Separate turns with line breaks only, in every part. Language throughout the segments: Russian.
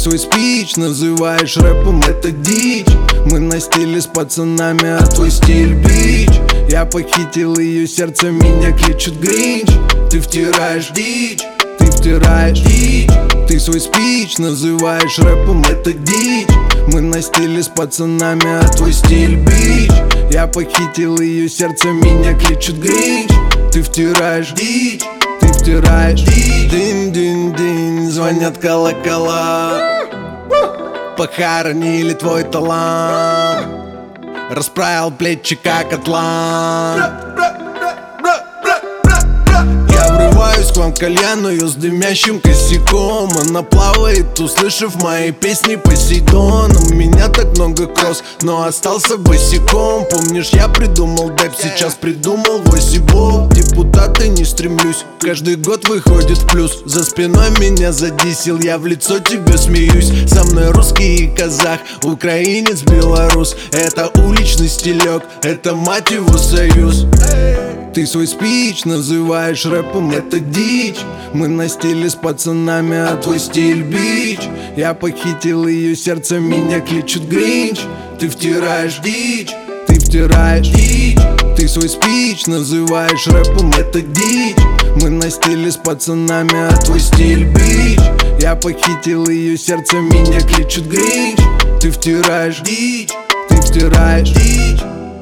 свой спич называешь рэпом, это дичь. Мы на стиле с пацанами, а твой стиль бич. Я похитил ее сердце, меня кличут Гринч. Ты втираешь дичь, ты втираешь дичь. Ты свой спич называешь рэпом, это дичь. Мы на стиле с пацанами, а твой стиль бич. Я похитил ее сердце, меня кличут Гринч. Ты втираешь дичь, ты втираешь дичь. Динь-динь-динь, звонят колокола. Похоронили твой талант. Расправил плечи, как атлант. Я врываюсь к вам в кальянную с дымящим косяком. Она плавает, услышав мои песни Посейдон. У меня так много кросс, но остался босиком. Помнишь, я придумал дэп, сейчас придумал 8 боб. Депутаты не стремлюсь, каждый год выходит в плюс. За спиной меня задисил, я в лицо тебе смеюсь. Со мной русский и казах, украинец, белорус. Это уличный стилек, это мать его союз. Ты свой спич называешь рэпом, это дичь. Мы на стиле с пацанами, а твой стиль бич. Я похитил ее сердце, меня кличут Гринч. Ты втираешь дичь, ты втираешь дичь. Ты свой спич называешь рэпом, это дичь. Мы на стиле с пацанами, а твой стиль бич. Я похитил ее сердце, меня кличут Гринч. Ты втираешь дичь, ты втираешь дичь.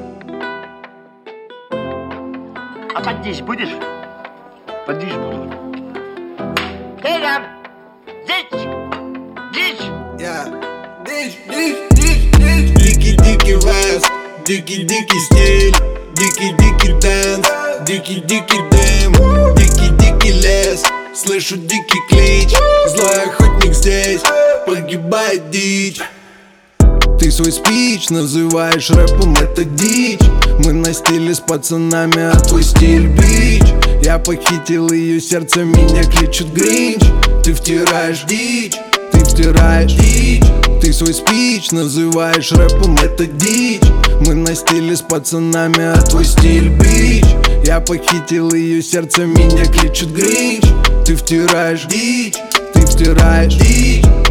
А поддичь будешь? Поддичь буду. Эй, рям! Дичь! Дичь!
Дичь. Дикий-дикий вайс, дикий-дикий стиль, дикий-дикий дэнс, дикий-дикий дым, дикий-дикий лес. Слышу дикий клич, злой охотник здесь, погибает дичь. Ты свой спич называешь рэпом, это дичь. Мы на стиле с пацанами, а твой стиль бич. Я похитил ее сердце, меня кличут Гринч. Ты втираешь дичь, ты втираешь дичь. Ты свой спич называешь рэпом, это дичь. Мы на стиле с пацанами, а твой стиль бич. Я похитил ее сердце, меня кличут Гринч. Ты втираешь дичь, ты втираешь дичь.